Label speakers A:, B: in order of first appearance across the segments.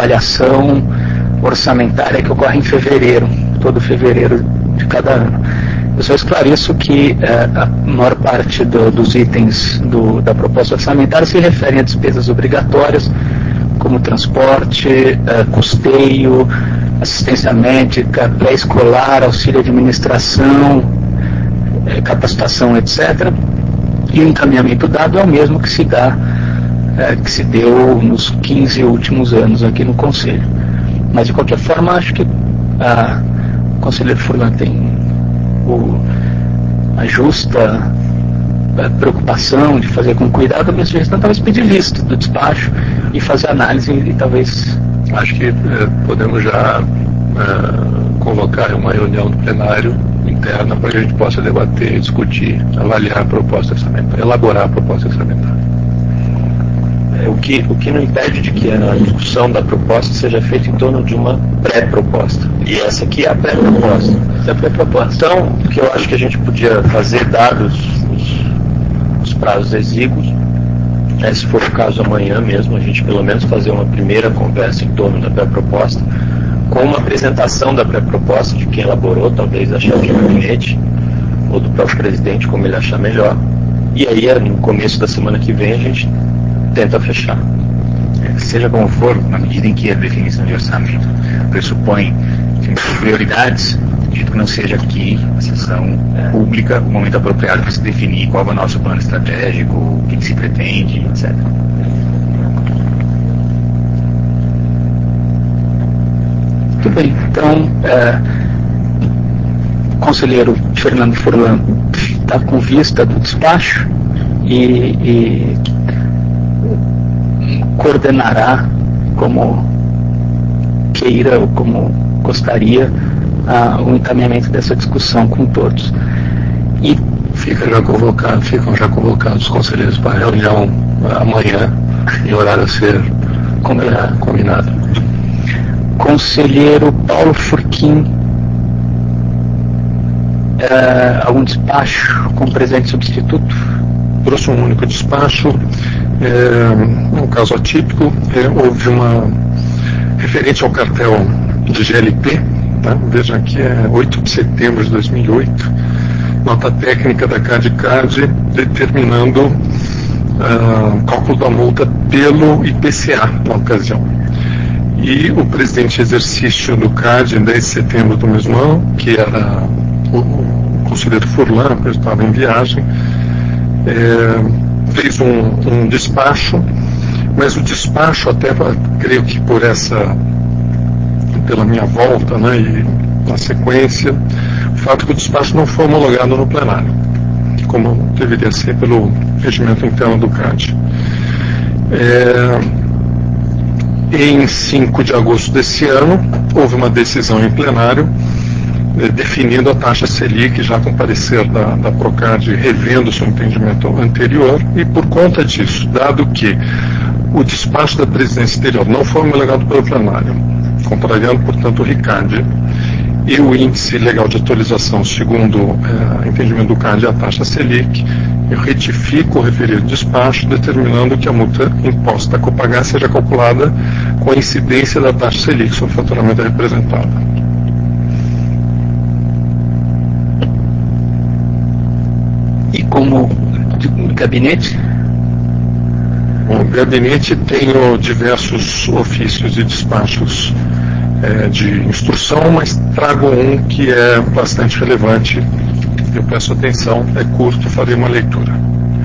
A: avaliação orçamentária que ocorre em fevereiro, todo fevereiro de cada ano. Eu só esclareço que a maior parte dos itens da proposta orçamentária se referem a despesas obrigatórias, como transporte, custeio, assistência médica, pré-escolar, auxílio administração, capacitação, etc. E o encaminhamento dado é o mesmo que se deu nos 15 últimos anos aqui no Conselho. Mas, de qualquer forma, acho que o conselheiro Furlan tem a justa preocupação de fazer com cuidado, a minha sugestão talvez pedir vista do despacho e fazer análise e talvez...
B: Acho que podemos já convocar uma reunião do plenário interna para que a gente possa debater, discutir, avaliar a proposta orçamentária, elaborar a proposta orçamentária.
C: O que não impede de que a discussão da proposta seja feita em torno de uma pré-proposta. E essa aqui é a pré-proposta. Então, o que eu acho que a gente podia fazer, dados os prazos exíguos, se for o caso amanhã mesmo, a gente pelo menos fazer uma primeira conversa em torno da pré-proposta, com uma apresentação da pré-proposta de quem elaborou, talvez a chefe de gabinete, ou do próprio presidente, como ele achar melhor. E aí, no começo da semana que vem, a gente tenta fechar.
D: Seja como for, na medida em que a definição de orçamento pressupõe prioridades, acredito que não seja aqui a sessão pública o momento apropriado para se definir qual é o nosso plano estratégico, o que se pretende, etc.
A: Muito bem, então o conselheiro Fernando Furlan está com vista do despacho e coordenará como queira ou como gostaria o encaminhamento dessa discussão com todos. E
B: ficam já convocados os conselheiros para a reunião amanhã, em horário a ser combinado.
A: Conselheiro Paulo Furquim, algum despacho com presente substituto?
B: Trouxe um único despacho. Um caso atípico, houve uma referente ao cartel de GLP, tá? Veja que é 8 de setembro de 2008, nota técnica da CAD determinando o cálculo da multa pelo IPCA na ocasião. E o presidente em exercício do CAD, em 10 de setembro do mesmo ano, que era o conselheiro Furlan, que estava em viagem, fez um despacho, mas o despacho, até creio que pela minha volta, né, e na sequência, o fato que o despacho não foi homologado no plenário, como deveria ser pelo regimento interno do CAD. Em 5 de agosto desse ano, houve uma decisão em plenário definindo a taxa Selic, já com parecer da Procad revendo seu entendimento anterior, e por conta disso, dado que o despacho da presidência exterior não foi homologado pelo plenário, contrariando, portanto, o RICAD, e o índice legal de atualização, segundo o entendimento do CAD, a taxa Selic, eu retifico o referido despacho, determinando que a multa imposta a Copagaz seja calculada com a incidência da taxa Selic sobre o faturamento representado.
A: E como gabinete?
B: O gabinete tem diversos ofícios e despachos de instrução, mas trago um que é bastante relevante. Eu peço atenção, é curto, farei uma leitura.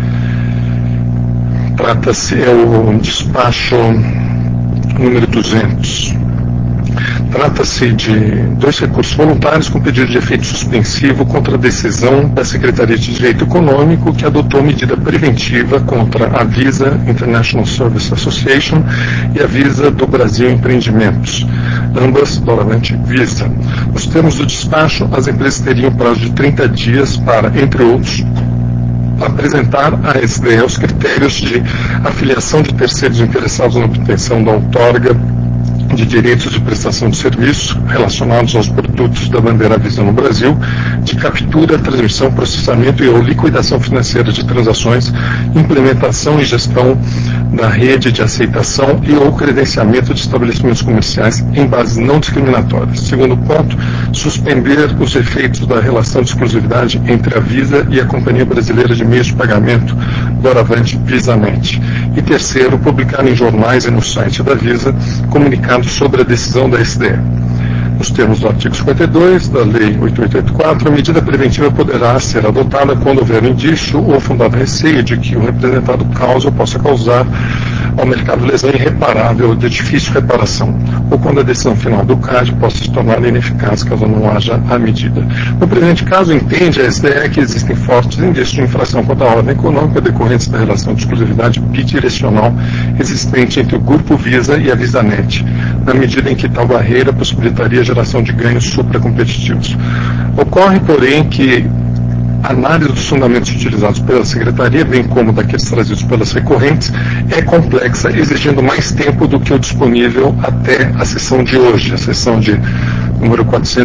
B: Trata-se, o despacho número 200. Trata-se de 2 recursos voluntários com pedido de efeito suspensivo contra a decisão da Secretaria de Direito Econômico, que adotou medida preventiva contra a Visa International Service Association e a Visa do Brasil Empreendimentos, ambas doravante Visa. Nos termos do despacho, as empresas teriam prazo de 30 dias para, entre outros, apresentar à SDE os critérios de afiliação de terceiros interessados na obtenção da outorga de direitos de prestação de serviço relacionados aos produtos da bandeira Visa no Brasil, de captura, transmissão, processamento e ou liquidação financeira de transações, implementação e gestão da rede de aceitação e ou credenciamento de estabelecimentos comerciais em bases não discriminatórias. Segundo ponto, suspender os efeitos da relação de exclusividade entre a Visa e a Companhia Brasileira de Meios de Pagamento, doravante Visanet. E terceiro, publicar em jornais e no site da Visa comunicados sobre a decisão da SDE. Nos termos do artigo 52 da Lei 8884, a medida preventiva poderá ser adotada quando houver indício ou fundado receio de que o representado cause ou possa causar ao mercado lesão irreparável ou de difícil reparação, ou quando a decisão final do CAD possa se tornar ineficaz caso não haja a medida. No presente caso, entende a SDE que existem fortes indícios de infração contra a ordem econômica decorrentes da relação de exclusividade bidirecional existente entre o Grupo Visa e a Visanet, na medida em que tal barreira possibilitaria a geração de ganhos supracompetitivos. Ocorre, porém, que a análise dos fundamentos utilizados pela Secretaria, bem como daqueles trazidos pelas recorrentes, é complexa, exigindo mais tempo do que o disponível até a sessão de hoje, a sessão de número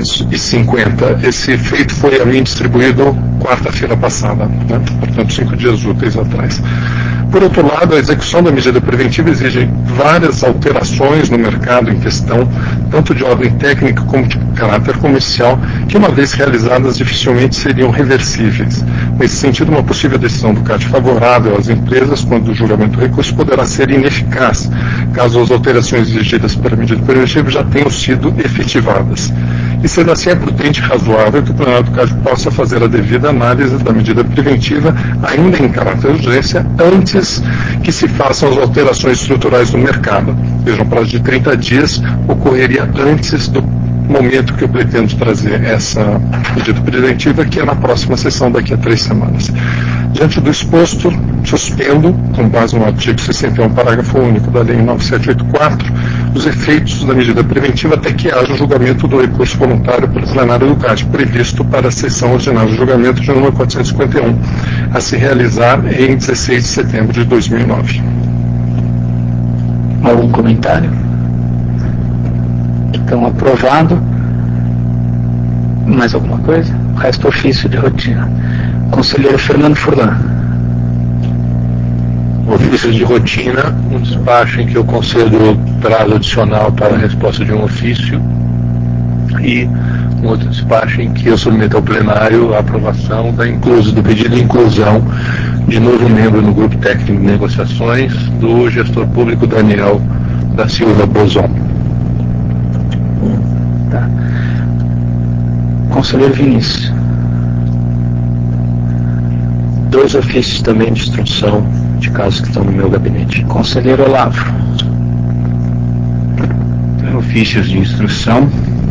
B: 450. Esse feito foi a mim distribuído quarta-feira passada, né? Portanto, 5 dias úteis atrás. Por outro lado, a execução da medida preventiva exige várias alterações no mercado em questão, tanto de ordem técnica como de caráter comercial, que, uma vez realizadas, dificilmente seriam reversíveis. Nesse sentido, uma possível decisão do CAD favorável às empresas, quando o julgamento do recurso, poderá ser ineficaz, caso as alterações exigidas pela medida preventiva já tenham sido efetivadas. E sendo assim, é prudente e razoável que o plenário do CAD possa fazer a devida análise da medida preventiva, ainda em caráter de urgência, antes que se façam as alterações estruturais no mercado. Veja, um prazo de 30 dias ocorreria antes do momento que eu pretendo trazer essa medida preventiva, que é na próxima sessão, daqui a 3 semanas. Diante do exposto, suspendo, com base no artigo 61, parágrafo único da Lei 9784, os efeitos da medida preventiva até que haja o julgamento do recurso voluntário pelo plenário do CAD, previsto para a sessão ordinária de julgamento de número 451, a se realizar em 16 de setembro de 2009.
A: Algum comentário? Então, aprovado. Mais alguma coisa? O resto ofício de rotina. Conselheiro Fernando Furlan.
C: Ofícios de rotina, um despacho em que eu concedo prazo adicional para a resposta de um ofício e um outro despacho em que eu submeto ao plenário a aprovação do pedido de inclusão de novo membro no Grupo Técnico de Negociações do gestor público Daniel da Silva Bozon.
A: Tá. Conselheiro Vinícius.
C: 2 ofícios também de instrução de casos que estão no meu gabinete.
A: Conselheiro Olavo.
D: Tem ofícios de instrução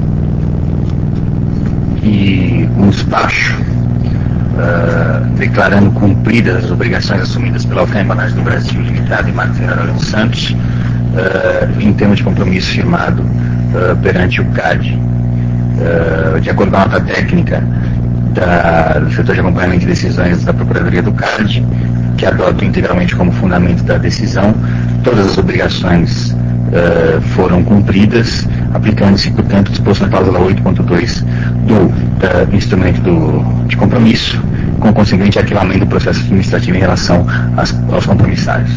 D: e um despacho declarando cumpridas as obrigações assumidas pela Alfândega Embalagem do Brasil Limitada e Marcos Ferreira dos Santos em termos de compromisso firmado perante o CAD. De acordo com a nota técnica do setor de acompanhamento de decisões da Procuradoria do CAD, que adota integralmente como fundamento da decisão, todas as obrigações foram cumpridas, aplicando-se, portanto, o disposto na cláusula 8.2 do instrumento de compromisso, com o consequente arquivamento do processo administrativo em relação aos compromissários.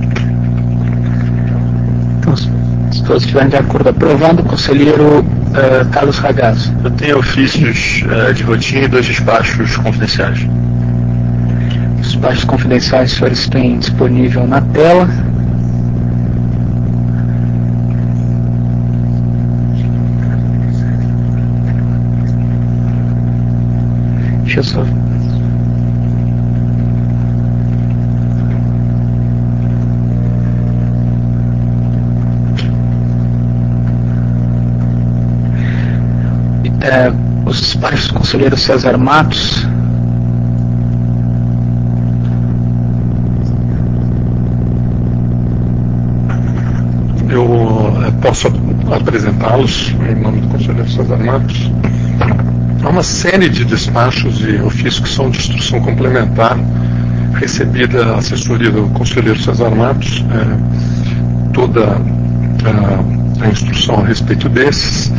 A: Então, se todos estiverem de acordo, aprovado. Conselheiro Carlos Ragazzo.
C: Eu tenho ofícios de rotina e 2 despachos confidenciais.
A: Os despachos confidenciais, os senhores têm disponível na tela. Deixa eu só... os despachos do conselheiro César Matos.
B: Eu posso apresentá-los em nome do conselheiro César Matos. Há uma série de despachos e ofícios que são de instrução complementar, recebida a assessoria do conselheiro César Matos, toda a instrução a respeito desses.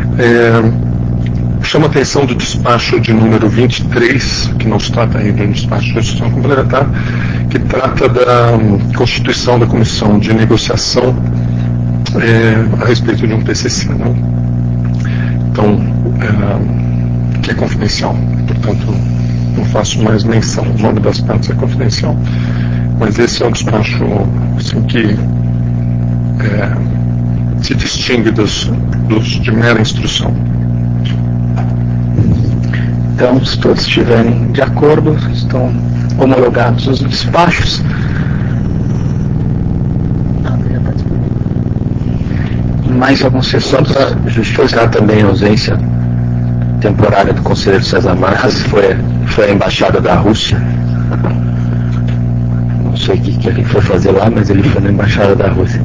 B: Chama a atenção do despacho de número 23, que não se trata ainda de um despacho de instrução complementar, que trata da constituição da comissão de negociação a respeito de um PCC, não? Então, que é confidencial, portanto, não faço mais menção, o nome das partes é confidencial, mas esse é um despacho assim, que se distingue dos de mera instrução.
A: Então, se todos estiverem de acordo, estão homologados os despachos. Em mais alguns sessões.
C: Só para justificar também a ausência temporária do conselheiro César Marques, foi a embaixada da Rússia. Não sei o que ele foi fazer lá, mas ele foi na embaixada da Rússia.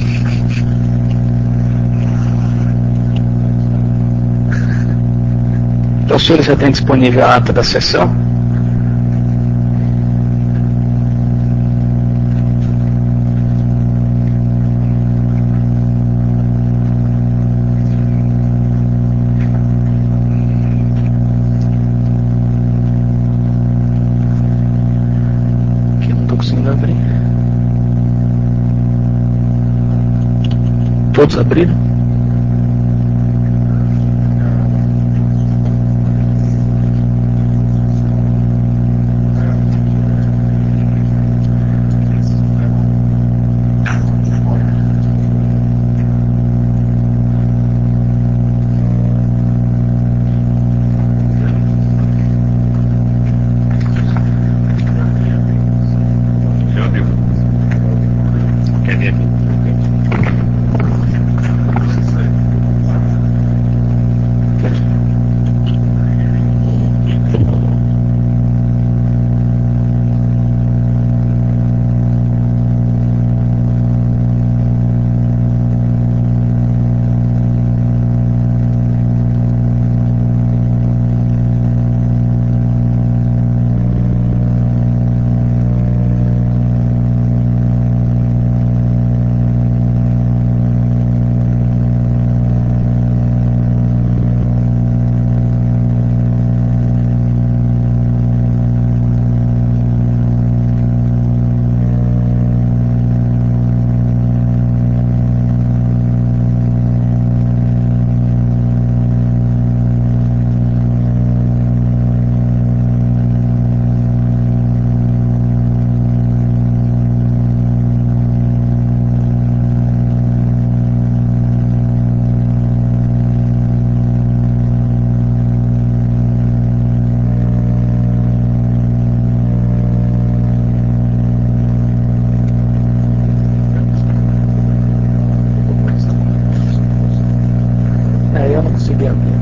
A: Então, o senhor já tem disponível a ata da sessão? Aqui eu não estou conseguindo abrir. Todos abriram? Eu não consegui abrir.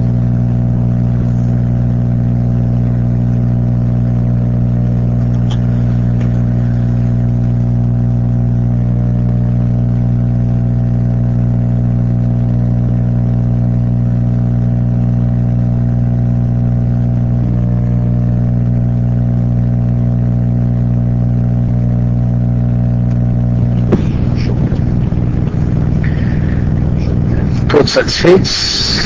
A: Todos satisfeitos?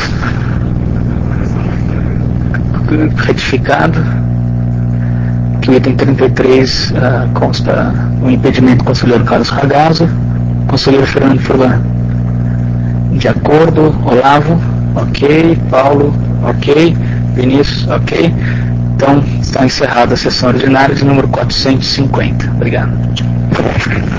A: Retificado. Que o item 33 consta o impedimento do conselheiro Carlos Ragazzo, conselheiro Fernando Furlan. De acordo, Olavo, ok, Paulo, ok, Vinícius, ok. Então, está encerrada a sessão ordinária de número 450. Obrigado.